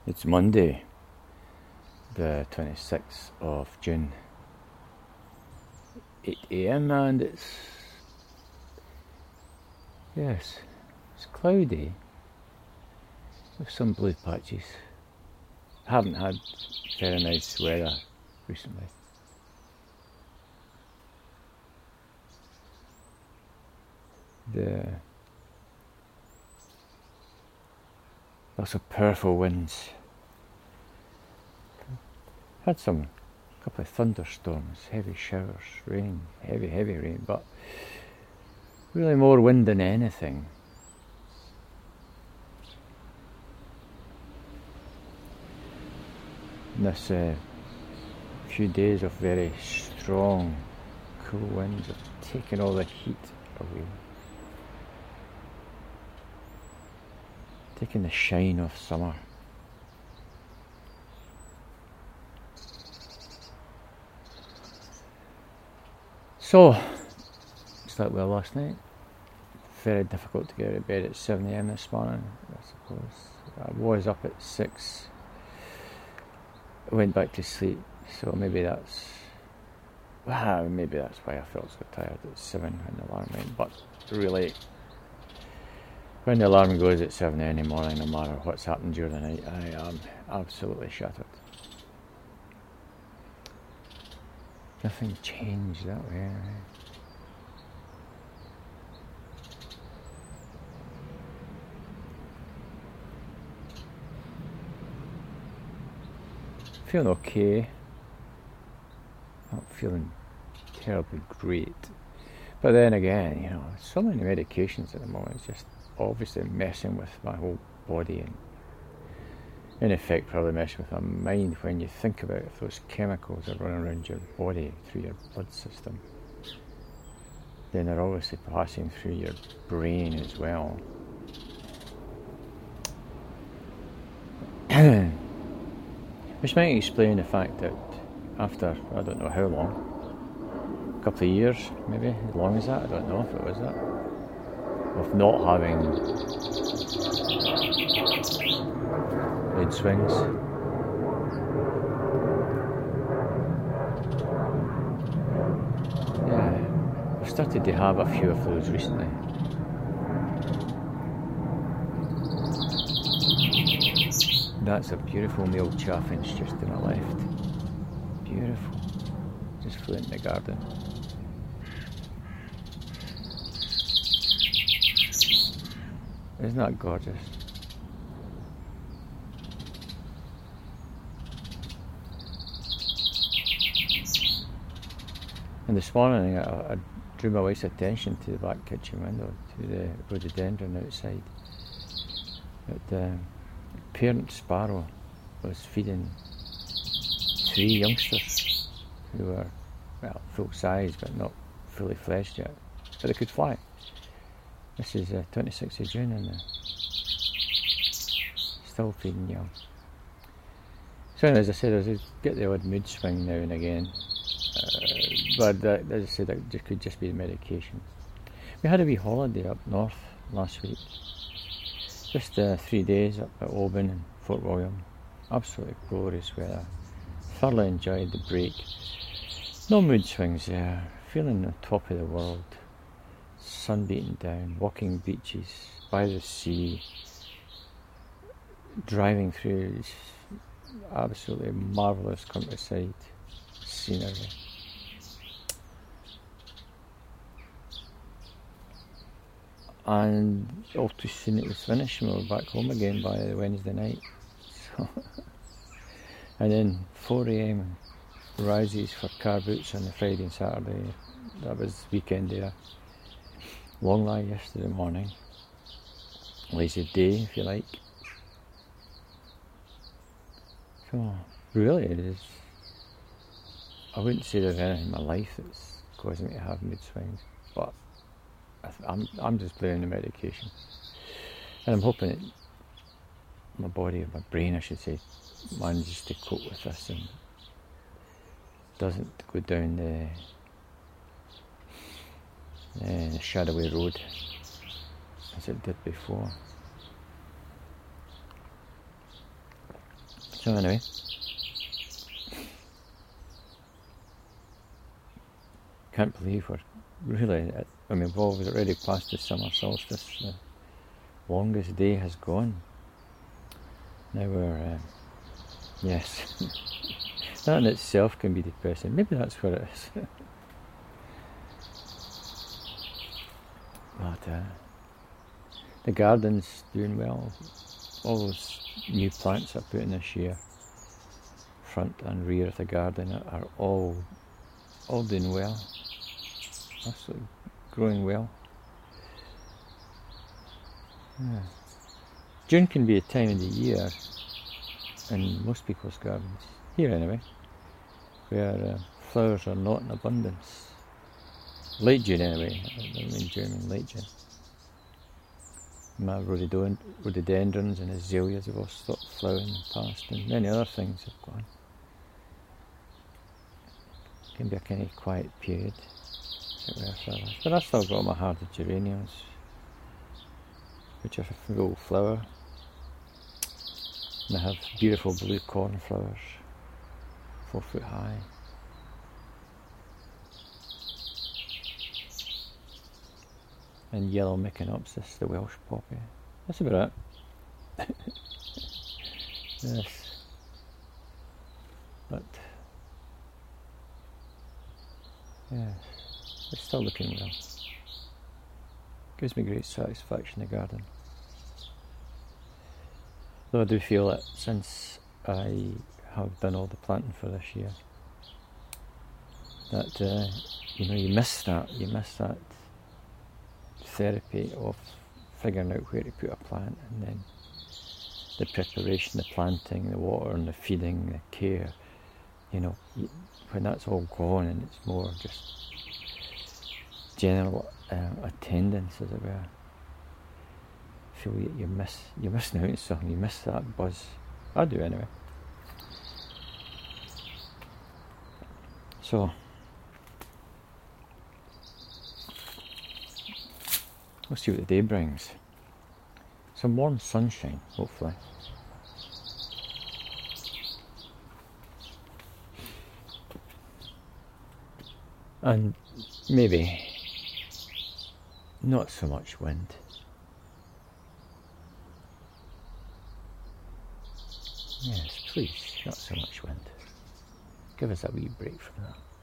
It's Monday, the 26th of June, 8 AM, and it's cloudy with some blue patches. I haven't had very nice weather recently. Lots of powerful winds. Had a couple of thunderstorms, heavy showers, rain, heavy rain, but really more wind than anything. And this few days of very strong, cool winds have taken all the heat away. Taking the shine of summer. So, slept well last night. Very difficult to get out of bed at 7 AM this morning, I suppose. I was up at 6. I went back to sleep, so maybe that's why I felt so tired at 7 when the alarm went. But really, when the alarm goes at 7 in the morning, no matter what's happened during the night, I am absolutely shattered. Nothing changed that way. Feeling okay. Not feeling terribly great. But then again, so many medications at the moment. It's just obviously messing with my whole body and in effect probably messing with my mind when you think about if those chemicals are running around your body through your blood system, then they're obviously passing through your brain as well. Which might explain the fact that after, I don't know how long, a couple of years maybe, as long as that, I don't know if it was that, of not having mood swings. Yeah, I've started to have a few of those recently. That's a beautiful male chaffinch just to my left. Beautiful. Just flew in the garden. Isn't that gorgeous? And this morning I drew my wife's attention to the back kitchen window, to the rhododendron outside. The parent sparrow was feeding 3 youngsters who were, full size but not fully fledged yet, but they could fly. This is 26th of June and they're still feeding young. So as I said, I get the odd mood swing now and again, but as I said, that could just be the medication. We had a wee holiday up north last week. Just 3 days up at Oban and Fort William. Absolutely glorious weather. Thoroughly enjoyed the break. No mood swings there. Feeling on top of the world. Sun beating down. Walking beaches. By the sea. Driving through this absolutely marvellous countryside scenery. And all too soon it was finished and we were back home again by the Wednesday night. So and then 4 AM rises for car boots on the Friday and Saturday. That was weekend there. Long lie yesterday morning. Lazy day if you like. So really it is. I wouldn't say there's anything in my life that's causing me to have mood swings, but I'm just blaming the medication, and I'm hoping that my brain I should say, manages to cope with this and doesn't go down the shadowy road as it did before. So anyway, can't believe we're really, I mean, we've already passed the summer solstice. The longest day has gone. Now we're, yes, that in itself can be depressing. Maybe that's what it is. But the garden's doing well. All those new plants I put in this year, front and rear of the garden, are all doing well. Absolutely growing well. Yeah. June can be a time of the year in most people's gardens, here anyway, where flowers are not in abundance. Late June anyway, I don't mean June, I mean late June. My rhododendrons and azaleas have all stopped flowering in the past, and many other things have gone. It can be a kind of quiet period. But I've still got my hardy geraniums, which are full flower. And I have beautiful blue cornflowers, 4 foot high. And yellow Myconopsis, the Welsh poppy. That's about it. Yes. But, yes, it's still looking well. Gives me great satisfaction, the garden. Though I do feel that since I have done all the planting for this year, that, you miss that therapy of figuring out where to put a plant, and then the preparation, the planting, the water and the feeding, the care, when that's all gone and it's more just general attendance, as it were, I feel you're missing out on something, you miss that buzz. I do anyway. So we'll see what the day brings. Some warm sunshine, hopefully. And maybe not so much wind. Yes, please, not so much wind. Give us a wee break from that.